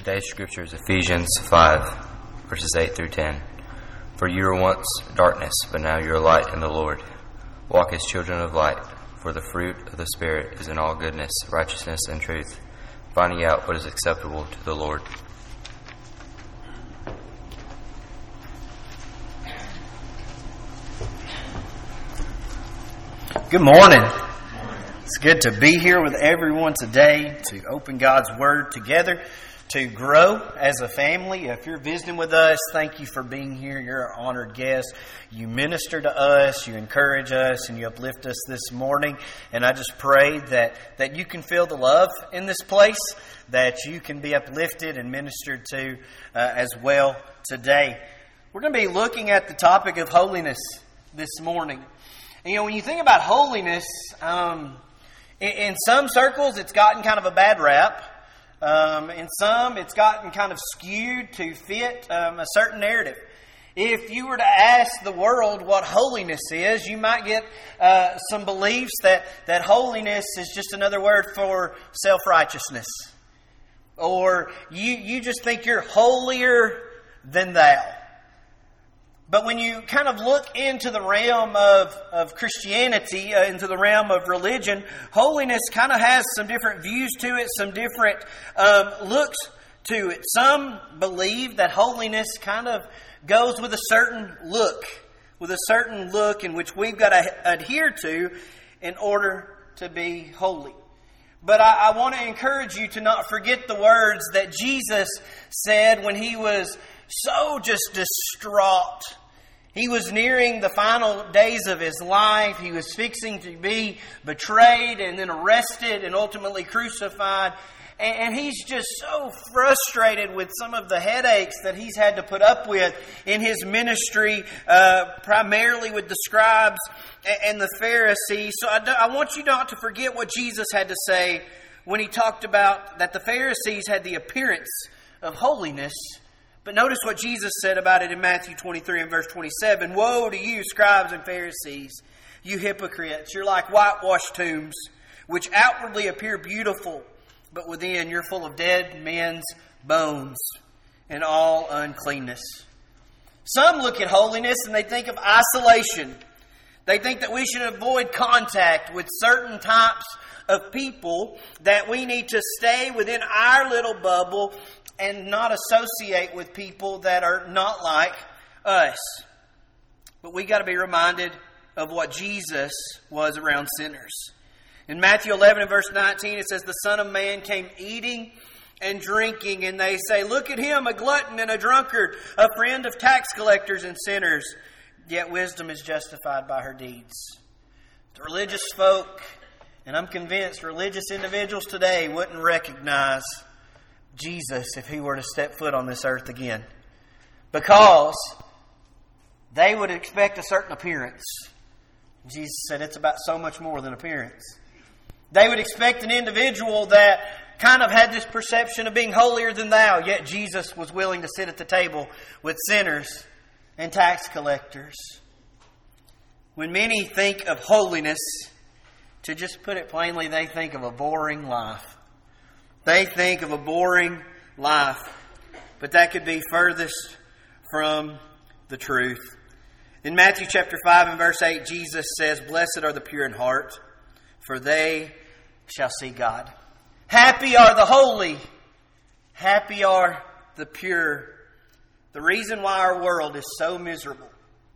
Today's scripture is Ephesians 5, verses 8 through 10. For you were once darkness, but now you are light in the Lord. Walk as children of light, for the fruit of the Spirit is in all goodness, righteousness, and truth, finding out what is acceptable to the Lord. Good morning. It's good to be here with everyone today to open God's Word together, to grow as a family. If you're visiting with us, thank you for being here. You're an honored guest. You minister to us, you encourage us, and you uplift us this morning. And I just pray that you can feel the love in this place, that you can be uplifted and ministered to as well today. We're going to be looking at the topic of holiness this morning. And, when you think about holiness, in some circles it's gotten kind of a bad rap. In some it's gotten kind of skewed to fit a certain narrative. If you were to ask the world what holiness is, you might get some beliefs that holiness is just another word for self-righteousness. Or you just think you're holier than thou. But when you kind of look into the realm of Christianity, into the realm of religion, holiness kind of has some different views to it, some different looks to it. Some believe that holiness kind of goes with a certain look in which we've got to adhere to in order to be holy. But I want to encourage you to not forget the words that Jesus said when He was so just distraught. He was nearing the final days of His life. He was fixing to be betrayed and then arrested and ultimately crucified. And He's just so frustrated with some of the headaches that He's had to put up with in His ministry, primarily with the scribes and the Pharisees. So I want you not to forget what Jesus had to say when He talked about that the Pharisees had the appearance of holiness. But notice what Jesus said about it in Matthew 23 and verse 27. Woe to you, scribes and Pharisees, you hypocrites! You're like whitewashed tombs, which outwardly appear beautiful, but within you're full of dead men's bones and all uncleanness. Some look at holiness and they think of isolation. They think that we should avoid contact with certain types of people, that we need to stay within our little bubble and not associate with people that are not like us. But we got to be reminded of what Jesus was around sinners. In Matthew 11 and verse 19, it says, the Son of Man came eating and drinking, and they say, look at Him, a glutton and a drunkard, a friend of tax collectors and sinners. Yet wisdom is justified by her deeds. The religious folk, and I'm convinced religious individuals today wouldn't recognize Jesus if He were to step foot on this earth again, because they would expect a certain appearance. Jesus said it's about so much more than appearance. They would expect an individual that kind of had this perception of being holier than thou, yet Jesus was willing to sit at the table with sinners and tax collectors. When many think of holiness, to just put it plainly, they think of a boring life. They think of a boring life. But that could be furthest from the truth. In Matthew chapter 5 and verse 8, Jesus says, blessed are the pure in heart, for they shall see God. Happy are the holy. Happy are the pure. The reason why our world is so miserable,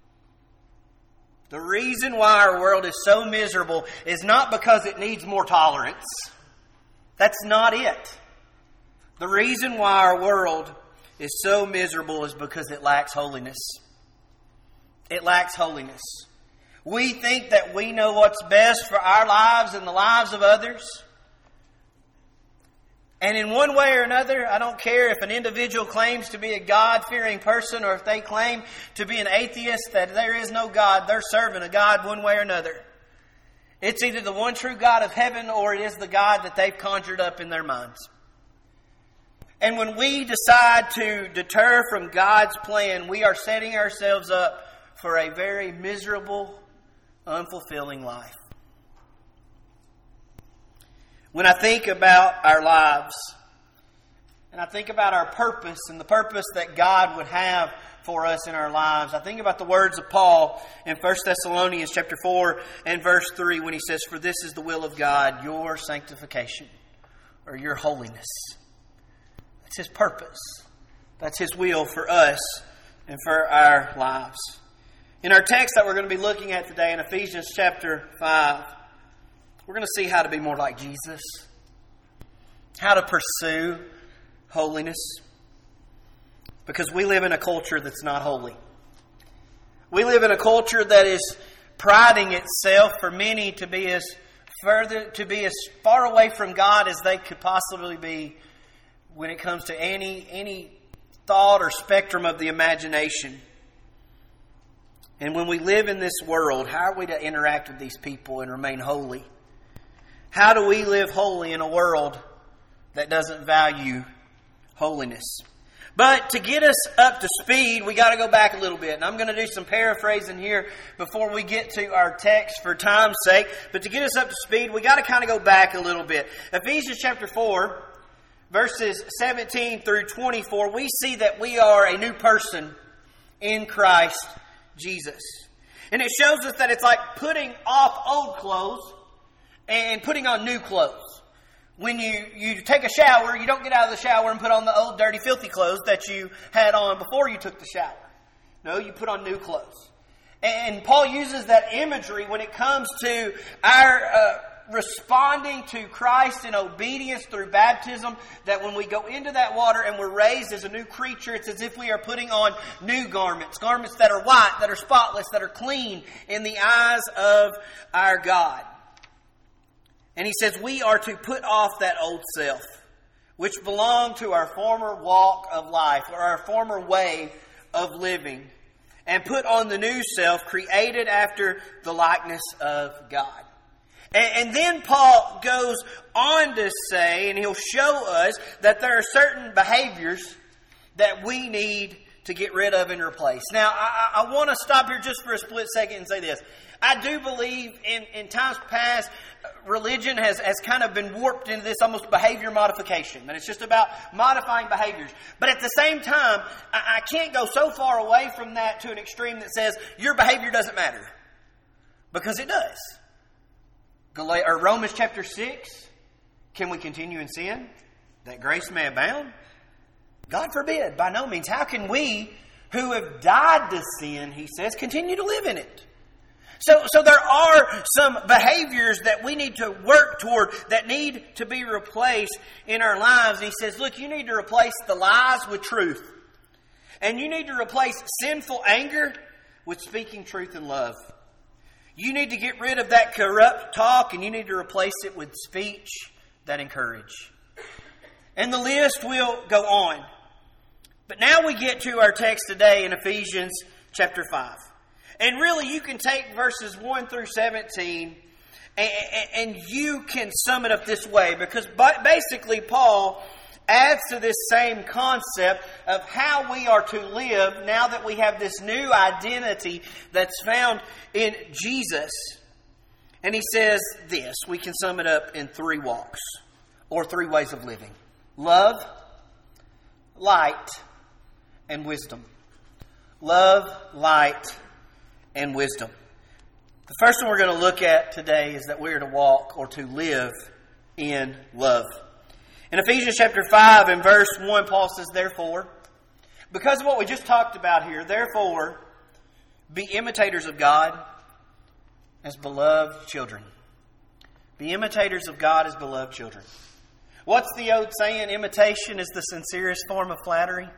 the reason why our world is so miserable is not because it needs more tolerance. That's not it. The reason why our world is so miserable is because it lacks holiness. It lacks holiness. We think that we know what's best for our lives and the lives of others. And in one way or another, I don't care if an individual claims to be a God-fearing person or if they claim to be an atheist, that there is no God. They're serving a God one way or another. It's either the one true God of heaven or it is the God that they've conjured up in their minds. And when we decide to deter from God's plan, we are setting ourselves up for a very miserable, unfulfilling life. When I think about our lives, and I think about our purpose and the purpose that God would have for us in our lives, I think about the words of Paul in 1 Thessalonians chapter 4 and verse 3 when he says, "For this is the will of God, your sanctification," or your holiness. That's His purpose. That's His will for us and for our lives. In our text that we're going to be looking at today in Ephesians chapter 5, we're going to see how to be more like Jesus, how to pursue holiness, because we live in a culture that's not holy. We live in a culture that is priding itself for many to be as far away from God as they could possibly be when it comes to any thought or spectrum of the imagination. And when we live in this world, how are we to interact with these people and remain holy? How do we live holy in a world that doesn't value holiness? But to get us up to speed, we got to go back a little bit. And I'm going to do some paraphrasing here before we get to our text for time's sake. But to get us up to speed, we got to kind of go back a little bit. Ephesians chapter 4, verses 17 through 24, we see that we are a new person in Christ Jesus. And it shows us that it's like putting off old clothes and putting on new clothes. When you take a shower, you don't get out of the shower and put on the old, dirty, filthy clothes that you had on before you took the shower. No, you put on new clothes. And Paul uses that imagery when it comes to our responding to Christ in obedience through baptism, that when we go into that water and we're raised as a new creature, it's as if we are putting on new garments. Garments that are white, that are spotless, that are clean in the eyes of our God. And he says we are to put off that old self, which belonged to our former walk of life, or our former way of living, and put on the new self, created after the likeness of God. And then Paul goes on to say, and he'll show us that there are certain behaviors that we need to get rid of and replace. Now, I want to stop here just for a split second and say this. I do believe in times past, religion has kind of been warped into this almost behavior modification. And it's just about modifying behaviors. But at the same time, I can't go so far away from that to an extreme that says your behavior doesn't matter. Because it does. Romans chapter 6, can we continue in sin that grace may abound? God forbid, by no means. How can we who have died to sin, he says, continue to live in it? So there are some behaviors that we need to work toward that need to be replaced in our lives. And he says, look, you need to replace the lies with truth. And you need to replace sinful anger with speaking truth in love. You need to get rid of that corrupt talk, and you need to replace it with speech that encourage. And the list will go on. But now we get to our text today in Ephesians chapter 5. And really, you can take verses 1 through 17 and you can sum it up this way. Because basically, Paul adds to this same concept of how we are to live now that we have this new identity that's found in Jesus. And he says this. We can sum it up in 3 walks or 3 ways of living. Love, light, and wisdom. Love, light, and wisdom. The first one we're going to look at today is that we are to walk or to live in love. In Ephesians chapter 5 and verse 1, Paul says, therefore, because of what we just talked about here, therefore, be imitators of God as beloved children. Be imitators of God as beloved children. What's the old saying? Imitation is the sincerest form of flattery.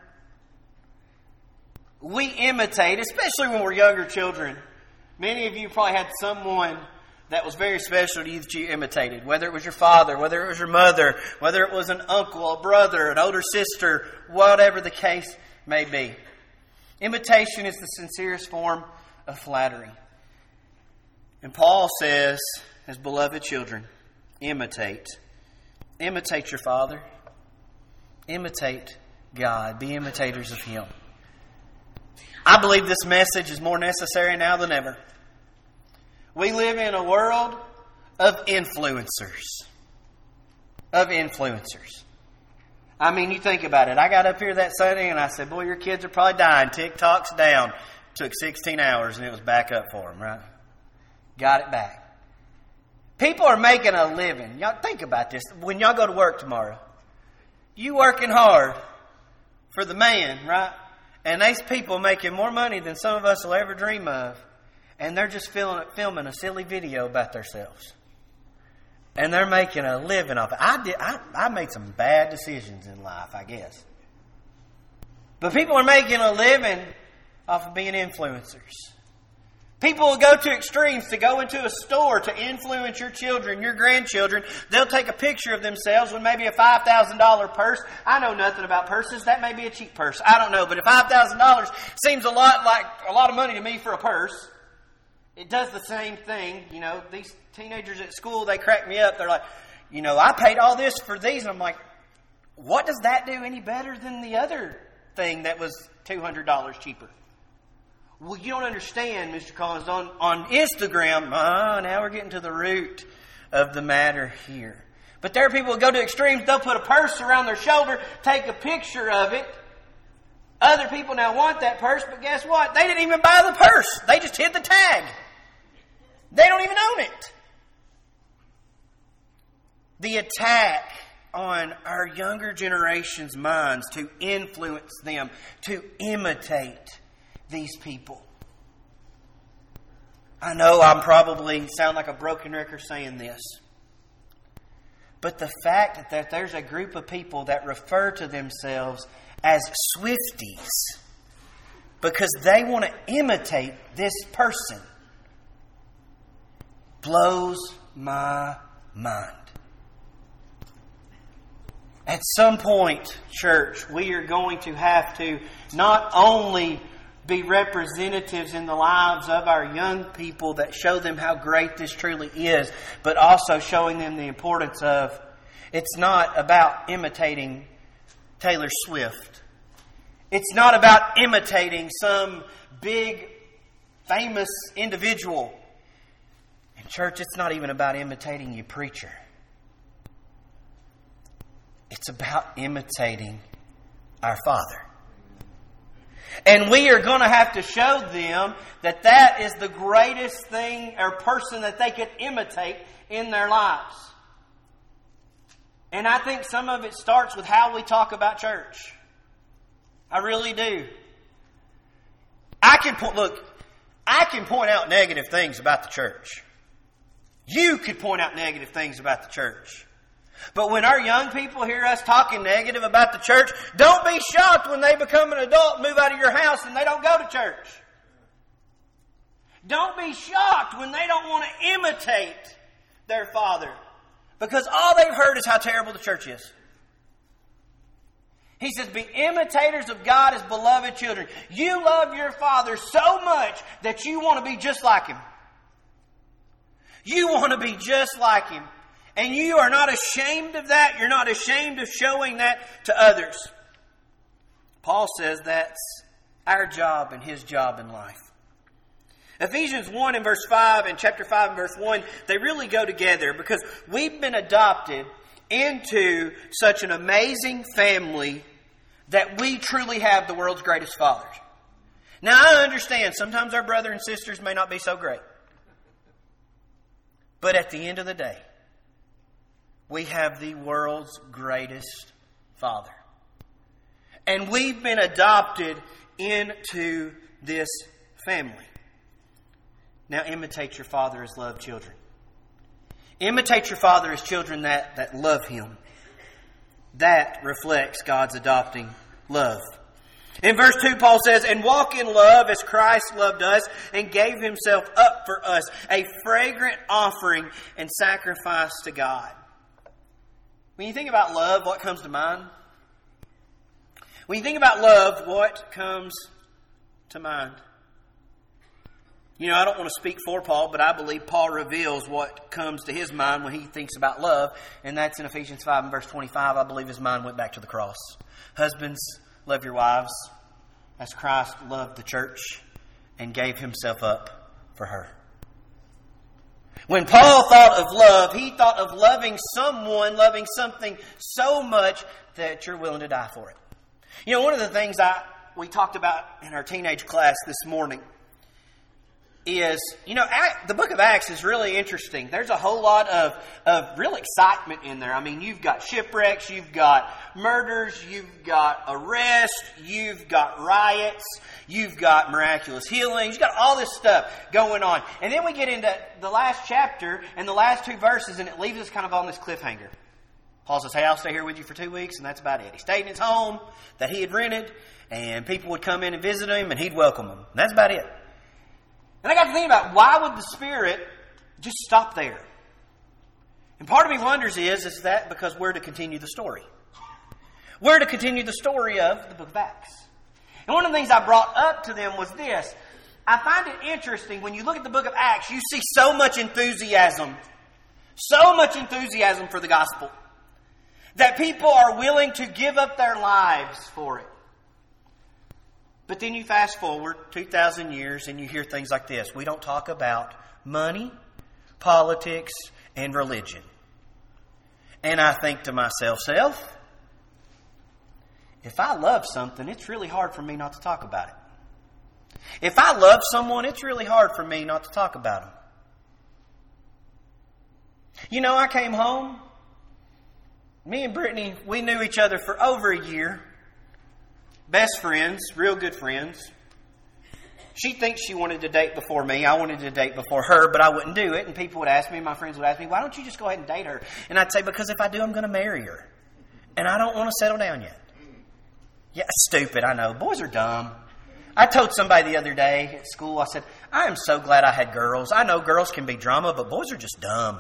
We imitate, especially when we're younger children. Many of you probably had someone that was very special to you that you imitated. Whether it was your father, whether it was your mother, whether it was an uncle, a brother, an older sister, whatever the case may be. Imitation is the sincerest form of flattery. And Paul says, as beloved children, imitate. Imitate your father. Imitate God. Be imitators of Him. I believe this message is more necessary now than ever. We live in a world of influencers. I mean, you think about it. I got up here that Sunday and I said, boy, your kids are probably dying. TikTok's down. Took 16 hours and it was back up for them, right? Got it back. People are making a living. Y'all think about this. When y'all go to work tomorrow, you working hard for the man, right? And these people making more money than some of us will ever dream of. And they're just filming a silly video about themselves. And they're making a living off it. I made some bad decisions in life, I guess. But people are making a living off of being influencers. People will go to extremes to go into a store to influence your children, your grandchildren. They'll take a picture of themselves with maybe a $5,000 purse. I know nothing about purses. That may be a cheap purse. I don't know. But if $5,000 seems a lot of money to me for a purse, it does the same thing. You know, these teenagers at school, they crack me up. They're like, you know, I paid all this for these. And I'm like, what does that do any better than the other thing that was $200 cheaper? Well, you don't understand, Mr. Collins. On Instagram, now we're getting to the root of the matter here. But there are people who go to extremes. They'll put a purse around their shoulder, take a picture of it. Other people now want that purse, but guess what? They didn't even buy the purse. They just hid the tag. They don't even own it. The attack on our younger generation's minds to influence them, to imitate these people. I know I'm probably sound like a broken record saying this. But the fact that there's a group of people that refer to themselves as Swifties because they want to imitate this person blows my mind. At some point, church, we are going to have to not only be representatives in the lives of our young people that show them how great this truly is, but also showing them the importance of it's not about imitating Taylor Swift. It's not about imitating some big, famous individual. And church, it's not even about imitating your preacher. It's about imitating our Father. And we are going to have to show them that that is the greatest thing or person that they could imitate in their lives. And I think some of it starts with how we talk about church. I really do. I can point out negative things about the church. You could point out negative things about the church. But when our young people hear us talking negative about the church, don't be shocked when they become an adult and move out of your house and they don't go to church. Don't be shocked when they don't want to imitate their father, because all they've heard is how terrible the church is. He says, be imitators of God as beloved children. You love your father so much that you want to be just like him. You want to be just like him. And you are not ashamed of that. You're not ashamed of showing that to others. Paul says that's our job and his job in life. Ephesians 1 and verse 5 and chapter 5 and verse 1, they really go together because we've been adopted into such an amazing family that we truly have the world's greatest fathers. Now, I understand sometimes our brothers and sisters may not be so great. But at the end of the day, we have the world's greatest Father. And we've been adopted into this family. Now imitate your father as loved children. Imitate your father as children that love him. That reflects God's adopting love. In verse 2, Paul says, and walk in love as Christ loved us and gave himself up for us, a fragrant offering and sacrifice to God. When you think about love, what comes to mind? When you think about love, what comes to mind? You know, I don't want to speak for Paul, but I believe Paul reveals what comes to his mind when he thinks about love. And that's in Ephesians 5 and verse 25. I believe his mind went back to the cross. Husbands, love your wives as Christ loved the church and gave himself up for her. When Paul thought of love, he thought of loving someone, loving something so much that you're willing to die for it. You know, one of the things we talked about in our teenage class this morning is, the book of Acts is really interesting. There's a whole lot of real excitement in there. I mean, you've got shipwrecks, you've got murders, you've got arrests, you've got riots, you've got miraculous healings, you've got all this stuff going on. And then we get into the last chapter and the last 2 verses, and it leaves us kind of on this cliffhanger. Paul says, hey, I'll stay here with you for 2 weeks, and that's about it. He stayed in his home that he had rented, and people would come in and visit him, and he'd welcome them. And that's about it. And I got to think about, why would the Spirit just stop there? And part of me wonders is that because we're to continue the story. We're to continue the story of the book of Acts. And one of the things I brought up to them was this. I find it interesting, when you look at the book of Acts, you see so much enthusiasm. So much enthusiasm for the gospel. That people are willing to give up their lives for it. But then you fast forward 2,000 years and you hear things like this. We don't talk about money, politics, and religion. And I think to myself, if I love something, it's really hard for me not to talk about it. If I love someone, it's really hard for me not to talk about them. You know, I came home. Me and Brittany, we knew each other for over a year. Best friends, real good friends. She thinks she wanted to date before me. I wanted to date before her, but I wouldn't do it. And people would ask me, my friends would ask me, why don't you just go ahead and date her? And I'd say, because if I do, I'm going to marry her. And I don't want to settle down yet. Yeah, stupid, I know. Boys are dumb. I told somebody the other day at school, I said, I am so glad I had girls. I know girls can be drama, but boys are just dumb.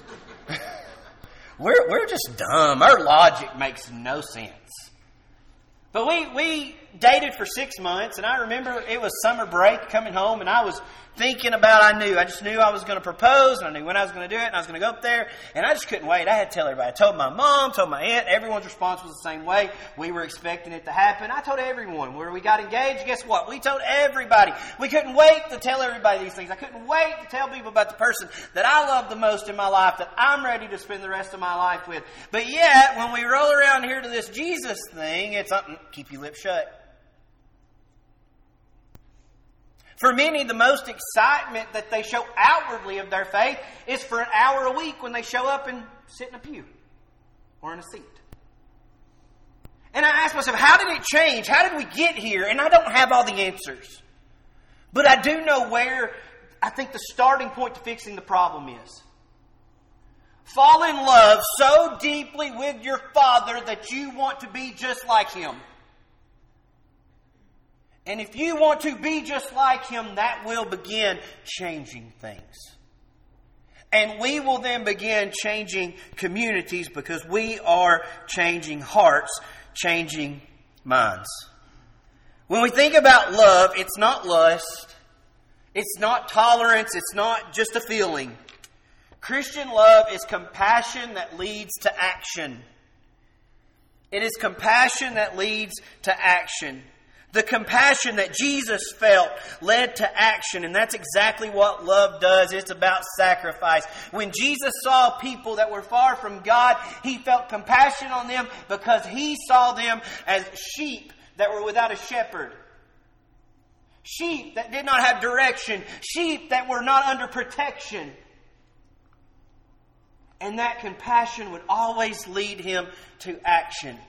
We're just dumb. Our logic makes no sense. But we dated for 6 months, and I remember it was summer break coming home, and I was thinking about, I just knew I was going to propose, and I knew when I was going to do it, and I was going to go up there, and I just couldn't wait. I had to tell everybody. I told my mom, told my aunt, everyone's response was the same way. We were expecting it to happen. I told everyone where we got engaged. Guess what? We told everybody. We couldn't wait to tell everybody these things. I couldn't wait to tell people about the person that I love the most in my life, that I'm ready to spend the rest of my life with. But yet, when we roll around here to this Jesus thing, it's something, keep your lips shut. For many, the most excitement that they show outwardly of their faith is for an hour a week when they show up and sit in a pew or in a seat. And I ask myself, how did it change? How did we get here? And I don't have all the answers. But I do know where I think the starting point to fixing the problem is. Fall in love so deeply with your Father that you want to be just like Him. And if you want to be just like Him, that will begin changing things. And we will then begin changing communities because we are changing hearts, changing minds. When we think about love, it's not lust. It's not tolerance. It's not just a feeling. Christian love is compassion that leads to action. It is compassion that leads to action. The compassion that Jesus felt led to action, and that's exactly what love does. It's about sacrifice. When Jesus saw people that were far from God, He felt compassion on them because He saw them as sheep that were without a shepherd. Sheep that did not have direction. Sheep that were not under protection. And that compassion would always lead Him to action.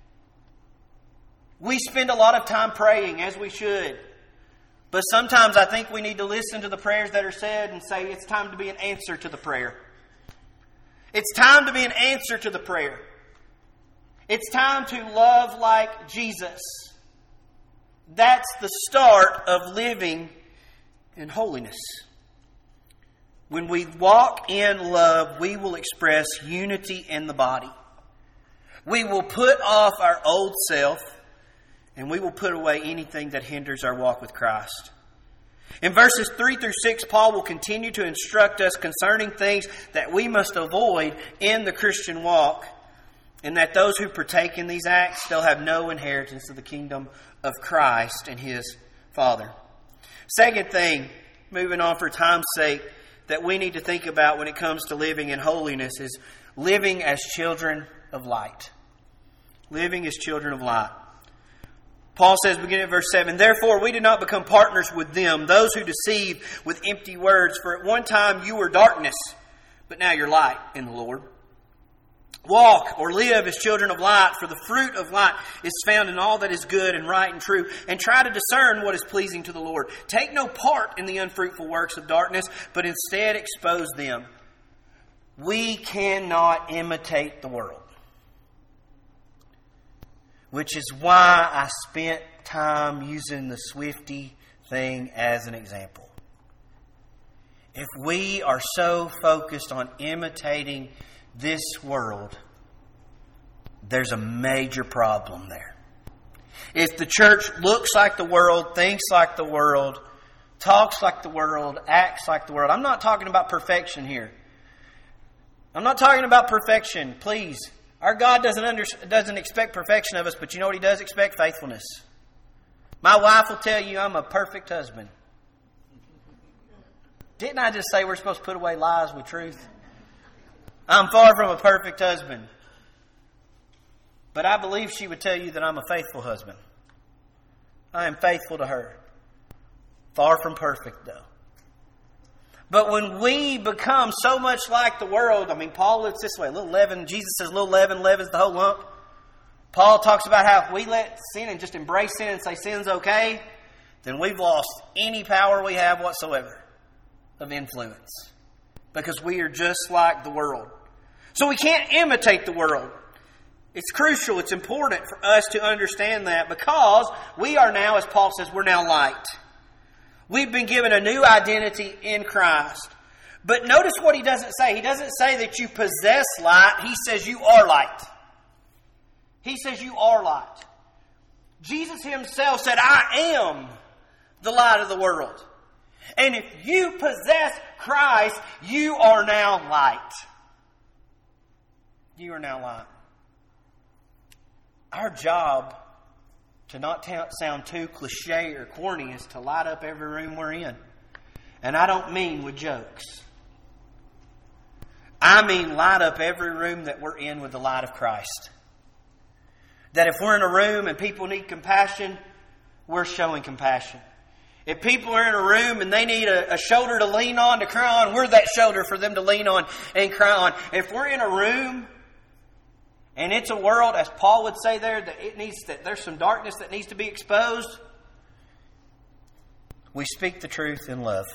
We spend a lot of time praying, as we should. But sometimes I think we need to listen to the prayers that are said and say it's time to be an answer to the prayer. It's time to be an answer to the prayer. It's time to love like Jesus. That's the start of living in holiness. When we walk in love, we will express unity in the body. We will put off our old self. And we will put away anything that hinders our walk with Christ. In verses 3 through 6, Paul will continue to instruct us concerning things that we must avoid in the Christian walk. And that those who partake in these acts, they'll have no inheritance of the kingdom of Christ and His Father. Second thing, moving on for time's sake, that we need to think about when it comes to living in holiness is living as children of light. Living as children of light. Paul says, beginning at verse 7, "Therefore we do not become partners with them, those who deceive with empty words. For at one time you were darkness, but now you're light in the Lord. Walk or live as children of light, for the fruit of light is found in all that is good and right and true. And try to discern what is pleasing to the Lord. Take no part in the unfruitful works of darkness, but instead expose them." We cannot imitate the world. Which is why I spent time using the Swifty thing as an example. If we are so focused on imitating this world, there's a major problem there. If the church looks like the world, thinks like the world, talks like the world, acts like the world, I'm not talking about perfection here. I'm not talking about perfection, please. Our God doesn't expect perfection of us, but you know what He does expect? Faithfulness. My wife will tell you I'm a perfect husband. Didn't I just say we're supposed to put away lies with truth? I'm far from a perfect husband. But I believe she would tell you that I'm a faithful husband. I am faithful to her. Far from perfect, though. But when we become so much like the world, Paul looks this way, a little leaven. Jesus says little leaven leavens the whole lump. Paul talks about how if we let sin and just embrace sin and say sin's okay, then we've lost any power we have whatsoever of influence. Because we are just like the world. So we can't imitate the world. It's crucial, it's important for us to understand that, because we are now, as Paul says, we're now light. We've been given a new identity in Christ. But notice what he doesn't say. He doesn't say that you possess light. He says you are light. He says you are light. Jesus Himself said, "I am the light of the world." And if you possess Christ, you are now light. You are now light. Our job, to not sound too cliche or corny, is to light up every room we're in. And I don't mean with jokes. I mean light up every room that we're in with the light of Christ. That if we're in a room and people need compassion, we're showing compassion. If people are in a room and they need a shoulder to lean on, to cry on, we're that shoulder for them to lean on and cry on. If we're in a room and it's a world, as Paul would say there, that there's some darkness that needs to be exposed, we speak the truth in love.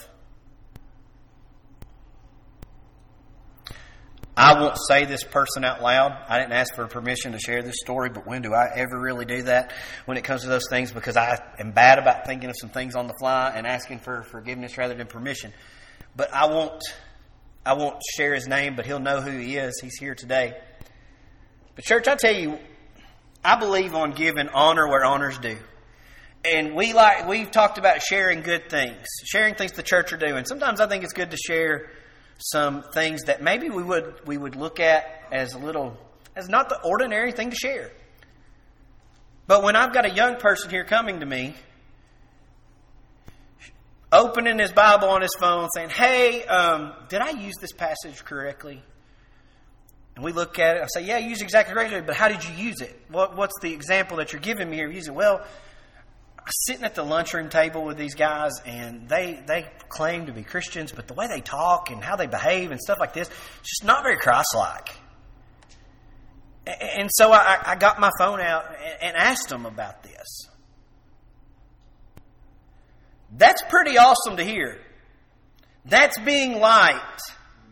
I won't say this person out loud. I didn't ask for permission to share this story, but when do I ever really do that when it comes to those things? Because I am bad about thinking of some things on the fly and asking for forgiveness rather than permission. But I won't share his name, but he'll know who he is. He's here today. But church, I tell you, I believe on giving honor where honor's due. And we've talked about sharing good things, sharing things the church are doing. Sometimes I think it's good to share some things that maybe we would look at as not the ordinary thing to share. But when I've got a young person here coming to me, opening his Bible on his phone, saying, "Hey, did I use this passage correctly?" And we look at it, I say, "Yeah, you used it exactly correctly, but how did you use it? What's the example that you're giving me here of using?" "Well, I'm sitting at the lunchroom table with these guys, and they claim to be Christians, but the way they talk and how they behave and stuff like this, it's just not very Christ-like." And so I got my phone out and asked them about this. That's pretty awesome to hear. That's being light.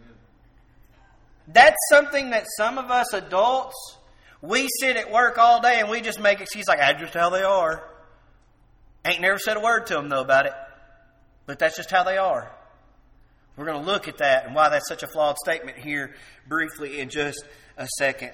That's something that some of us adults, we sit at work all day and we just make excuses like, "That's just how they are." Ain't never said a word to them, though, about it. But that's just how they are. We're going to look at that and why that's such a flawed statement here briefly in just a second.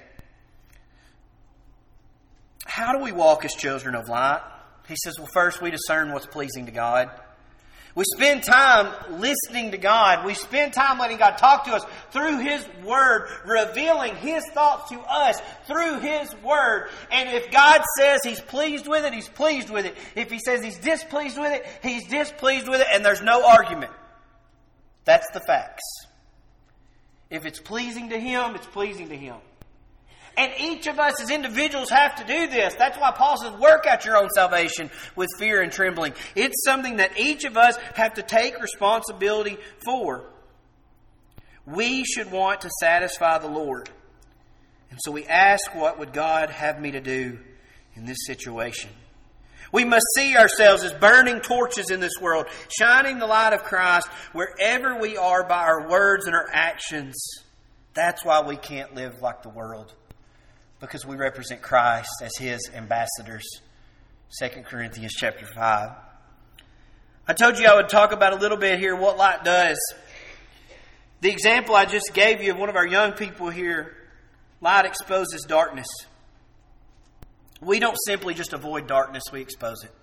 How do we walk as children of light? He says, well, first we discern what's pleasing to God. We spend time listening to God. We spend time letting God talk to us through His Word, revealing His thoughts to us through His Word. And if God says He's pleased with it, He's pleased with it. If He says He's displeased with it, He's displeased with it, and there's no argument. That's the facts. If it's pleasing to Him, it's pleasing to Him. And each of us as individuals have to do this. That's why Paul says, work out your own salvation with fear and trembling. It's something that each of us have to take responsibility for. We should want to satisfy the Lord. And so we ask, what would God have me to do in this situation? We must see ourselves as burning torches in this world, shining the light of Christ wherever we are by our words and our actions. That's why we can't live like the world, because we represent Christ as His ambassadors. 2 Corinthians chapter 5. I told you I would talk about a little bit here what light does. The example I just gave you of one of our young people here, light exposes darkness. We don't simply just avoid darkness, we expose it.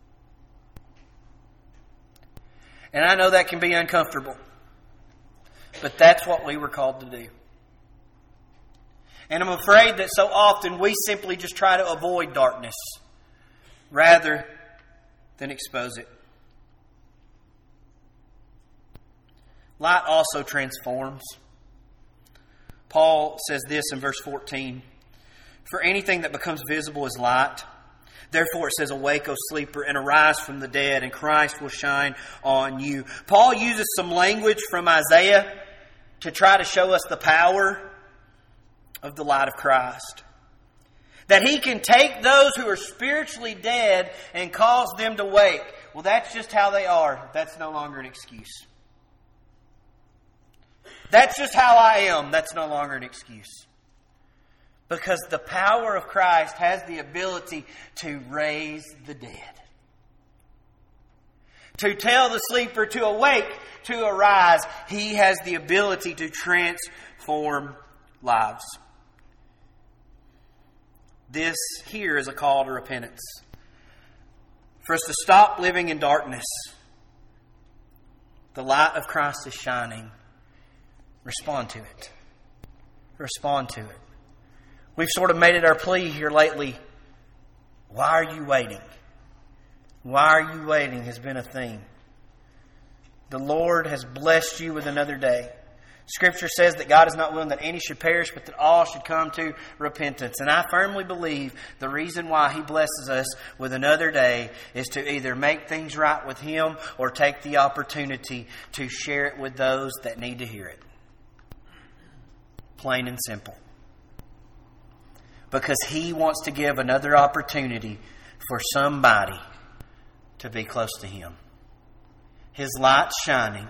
And I know that can be uncomfortable, but that's what we were called to do. And I'm afraid that so often we simply just try to avoid darkness rather than expose it. Light also transforms. Paul says this in verse 14. For anything that becomes visible is light. Therefore it says, awake, O sleeper, and arise from the dead, and Christ will shine on you. Paul uses some language from Isaiah to try to show us the power of the light of Christ. That He can take those who are spiritually dead and cause them to wake. Well, that's just how they are. That's no longer an excuse. That's just how I am. That's no longer an excuse. Because the power of Christ has the ability to raise the dead. To tell the sleeper to awake, to arise. He has the ability to transform lives. This here is a call to repentance. For us to stop living in darkness. The light of Christ is shining. Respond to it. Respond to it. We've sort of made it our plea here lately. Why are you waiting? Why are you waiting has been a theme. The Lord has blessed you with another day. Scripture says that God is not willing that any should perish, but that all should come to repentance. And I firmly believe the reason why He blesses us with another day is to either make things right with Him or take the opportunity to share it with those that need to hear it. Plain and simple. Because He wants to give another opportunity for somebody to be close to Him. His light's shining.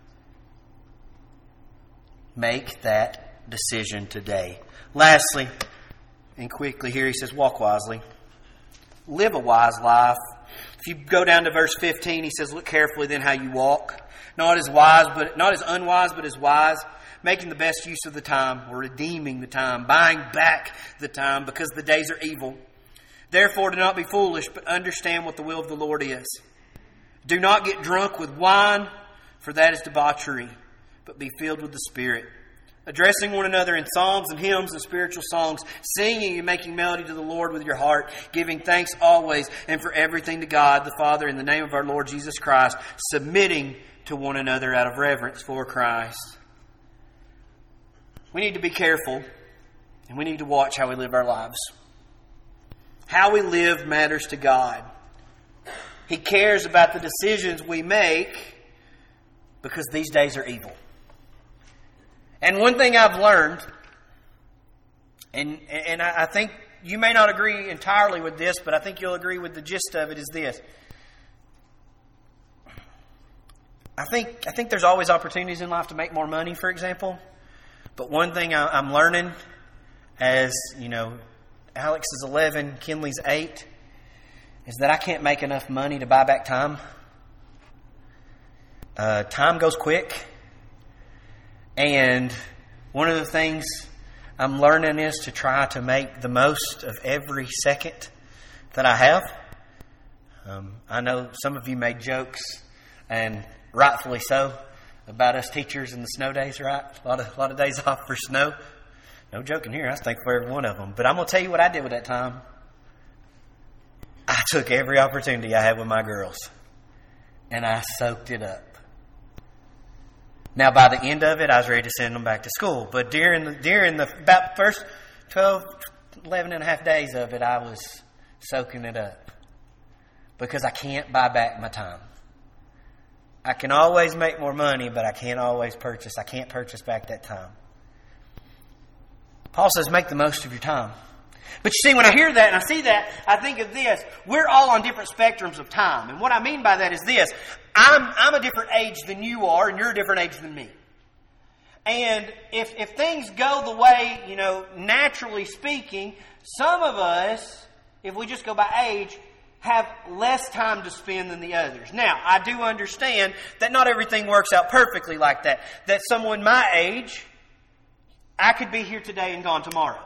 Make that decision today. Lastly, and quickly here, he says, walk wisely. Live a wise life. If you go down to verse 15, he says, look carefully then how you walk. Not as unwise, but as wise. Making the best use of the time, or redeeming the time, buying back the time, because the days are evil. Therefore, do not be foolish, but understand what the will of the Lord is. Do not get drunk with wine, for that is debauchery, but be filled with the Spirit, addressing one another in psalms and hymns and spiritual songs, singing and making melody to the Lord with your heart, giving thanks always and for everything to God the Father in the name of our Lord Jesus Christ, submitting to one another out of reverence for Christ. We need to be careful, and we need to watch how we live our lives. How we live matters to God. He cares about the decisions we make because these days are evil. And one thing I've learned, and I think you may not agree entirely with this, but I think you'll agree with the gist of it, is this. I think there's always opportunities in life to make more money, for example. But one thing I'm learning, as you know, Alex is 11, Kinley's 8, is that I can't make enough money to buy back time. Time goes quick. And one of the things I'm learning is to try to make the most of every second that I have. I know some of you made jokes, and rightfully so, about us teachers and the snow days, right? A lot of days off for snow. No joking here. I was thankful for every one of them. But I'm going to tell you what I did with that time. I took every opportunity I had with my girls, and I soaked it up. Now, by the end of it, I was ready to send them back to school. But during the about first 11 and a half days of it, I was soaking it up. Because I can't buy back my time. I can always make more money, but I can't purchase back that time. Paul says, make the most of your time. But you see, when I hear that and I see that, I think of this. We're all on different spectrums of time. And what I mean by that is this. I'm a different age than you are, and you're a different age than me. And if things go the way, naturally speaking, some of us, if we just go by age, have less time to spend than the others. Now, I do understand that not everything works out perfectly like that. That someone my age, I could be here today and gone tomorrow.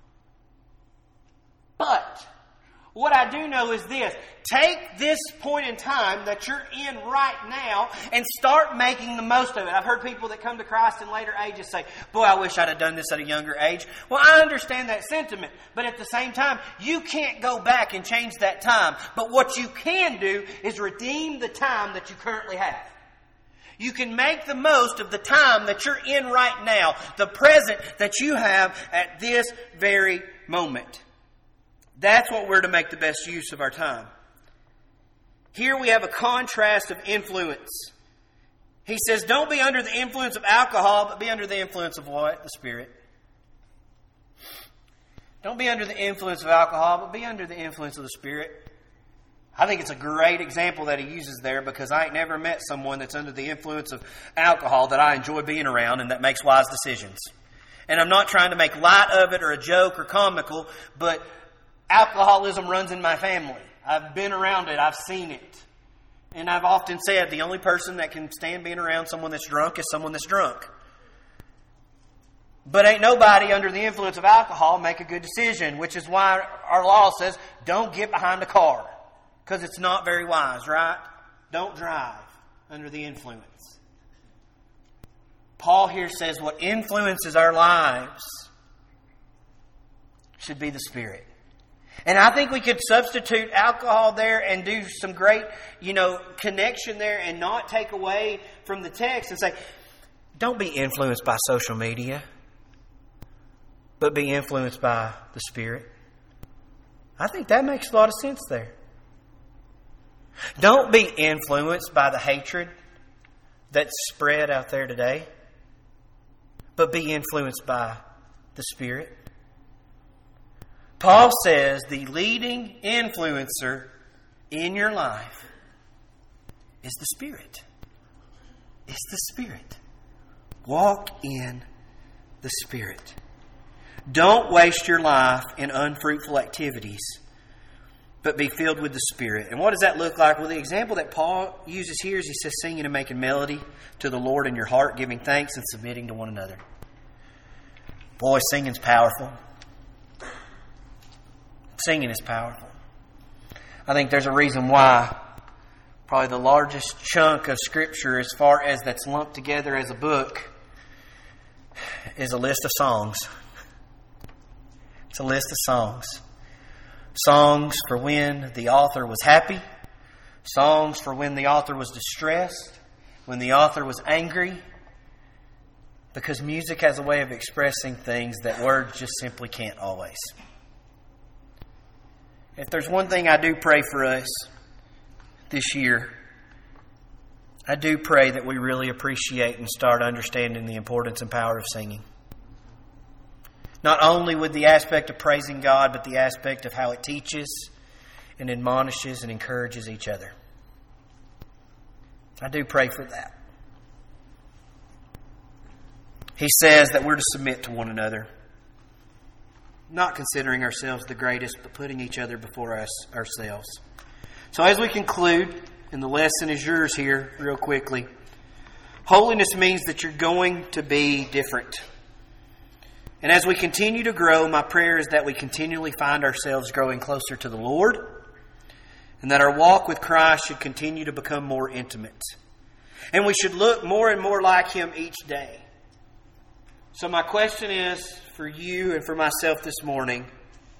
But what I do know is this. Take this point in time that you're in right now and start making the most of it. I've heard people that come to Christ in later ages say, boy, I wish I'd have done this at a younger age. Well, I understand that sentiment. But at the same time, you can't go back and change that time. But what you can do is redeem the time that you currently have. You can make the most of the time that you're in right now, the present that you have at this very moment. That's what we're to make the best use of our time. Here we have a contrast of influence. He says, don't be under the influence of alcohol, but be under the influence of what? The Spirit. Don't be under the influence of alcohol, but be under the influence of the Spirit. I think it's a great example that he uses there, because I ain't never met someone that's under the influence of alcohol that I enjoy being around and that makes wise decisions. And I'm not trying to make light of it or a joke or comical, but alcoholism runs in my family. I've been around it. I've seen it. And I've often said the only person that can stand being around someone that's drunk is someone that's drunk. But ain't nobody under the influence of alcohol make a good decision, which is why our law says don't get behind a car. Because it's not very wise, right? Don't drive under the influence. Paul here says what influences our lives should be the Spirit. And I think we could substitute alcohol there and do some great, connection there and not take away from the text and say, don't be influenced by social media, but be influenced by the Spirit. I think that makes a lot of sense there. Don't be influenced by the hatred that's spread out there today, but be influenced by the Spirit. Paul says the leading influencer in your life is the Spirit. It's the Spirit. Walk in the Spirit. Don't waste your life in unfruitful activities, but be filled with the Spirit. And what does that look like? Well, the example that Paul uses here is he says singing and making melody to the Lord in your heart, giving thanks and submitting to one another. Boy, singing's powerful. Singing is powerful. I think there's a reason why probably the largest chunk of Scripture, as far as that's lumped together as a book, is a list of songs. It's a list of songs. Songs for when the author was happy. Songs for when the author was distressed. When the author was angry. Because music has a way of expressing things that words just simply can't always. If there's one thing I do pray for us this year, I do pray that we really appreciate and start understanding the importance and power of singing. Not only with the aspect of praising God, but the aspect of how it teaches and admonishes and encourages each other. I do pray for that. He says that we're to submit to one another. Not considering ourselves the greatest, but putting each other before ourselves. So as we conclude, and the lesson is yours here real quickly, holiness means that you're going to be different. And as we continue to grow, my prayer is that we continually find ourselves growing closer to the Lord, and that our walk with Christ should continue to become more intimate. And we should look more and more like Him each day. So my question is for you and for myself this morning,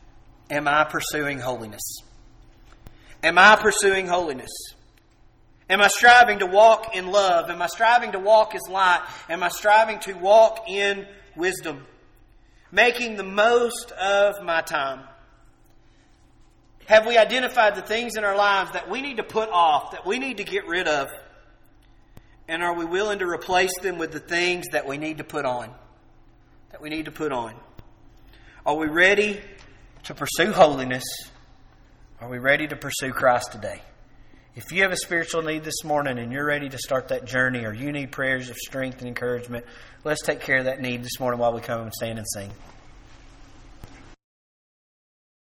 am I pursuing holiness? Am I pursuing holiness? Am I striving to walk in love? Am I striving to walk as light? Am I striving to walk in wisdom? Making the most of my time. Have we identified the things in our lives that we need to put off, that we need to get rid of? And are we willing to replace them with the things that we need to put on? That we need to put on. Are we ready to pursue holiness? Are we ready to pursue Christ today? If you have a spiritual need this morning and you're ready to start that journey, or you need prayers of strength and encouragement, let's take care of that need this morning while we come and stand and sing.